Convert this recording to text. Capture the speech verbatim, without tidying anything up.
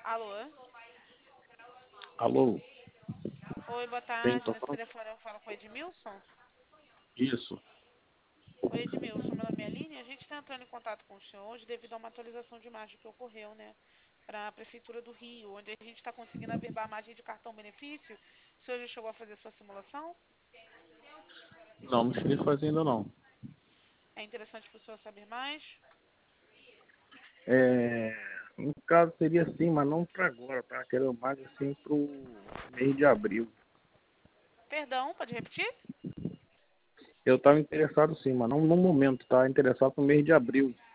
Alô? Alô? Oi, boa Tem, tarde. tô Nesse falando telefone eu falo com o Edmilson. isso. Oi, Edmilson, meu nome é Aline. A gente está entrando em contato com o senhor hoje devido a uma atualização de imagem que ocorreu, né? Para a Prefeitura do Rio, onde a gente está conseguindo averbar a margem de cartão benefício. O senhor já chegou a fazer sua simulação? Não, não cheguei fazendo não. É interessante para o senhor saber mais? É, no caso seria assim, mas não para agora, tá? Quero mais assim pro mês de abril. Perdão, pode repetir? Eu estava interessado sim, mas não no momento, tá? Interessado pro mês de abril.